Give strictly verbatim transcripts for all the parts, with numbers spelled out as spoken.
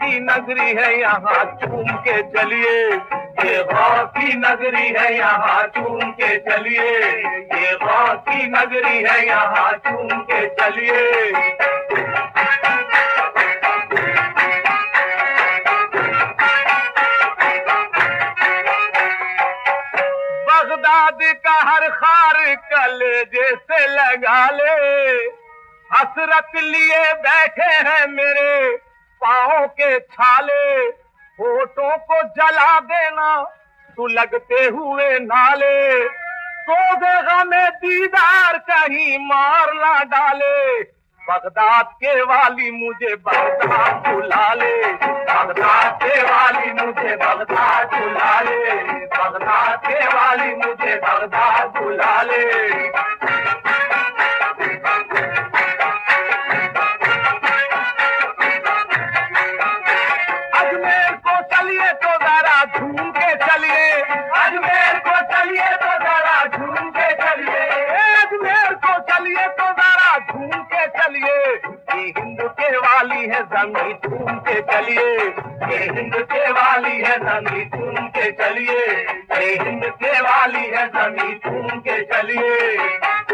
की नगरी है यहाँ चूम के चलिए, ये गौर की नगरी है यहाँ चूम के चलिए, ये गौर की नगरी है यहाँ चूम के चलिए। बगदाद का हर खार कलेजे से लगा ले, हसरत लिए बैठे हैं मेरे पाँव के छाले, होठों को जला देना तू लगते हुए नाले, सोदेगा में दीदार कहीं मार ना डाले, बगदाद के वाली मुझे बगदाद बुला ले, बगदाद के वाली मुझे बगदाद बुला ले, बगदाद के वाली मुझे बगदाद बुला ले। अजमेर को चलिए तो जरा झूम के चलिए, अजमेर को चलिए तो जरा झूम के चलिए, अजमेर को चलिए तो जरा झूम के चलिए, ये हिंद के वाली है जमीन झूम के चलिए, ये हिंद के वाली है जमीन झूम के चलिए, ये हिंद के वाली है जमीन झूम के चलिए।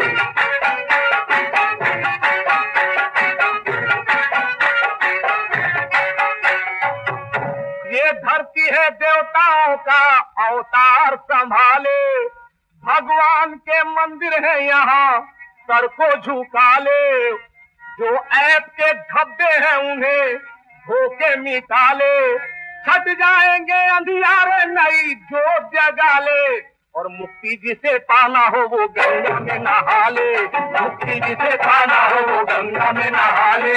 ये धरती है देवताओं का अवतार संभाले, भगवान के मंदिर है यहाँ सर को झुका ले, जो ऐप के धब्बे हैं उन्हें धोके मिटा ले, छट जाएंगे अंधियारे नई जोत जगा ले, और मुक्ति जिसे पाना हो वो गंगा में नहा ले, मुक्ति जिसे पाना हो वो गंगा में नहा ले।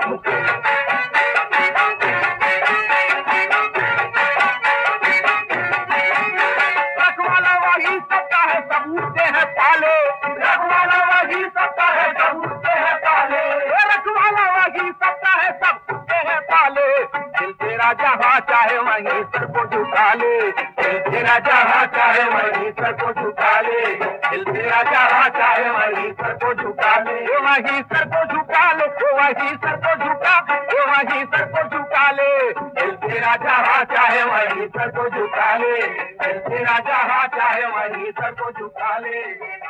रखवाला वही सबका है सबूते हैं पाले, रखवाला वही सबका है सबूते हैं पाले, रखवाला वही सबका है सबूते हैं पाले, दिल तेरा जहाँ चाहे वहीं सर को झुका ले, दिल तेरा जहाँ चाहे वहीं सर को झुका ले, दिल तेरा जहाँ चाहे वहीं सर को झुका ले, वहीं सर को झुका ले, वहीं सर को झुका, वहीं सर को झुका ले, दिल तेरा जहाँ चाहे वहीं सर को झुका ले, दिल तेरा जहाँ चाहे वहीं सर को झुका ले।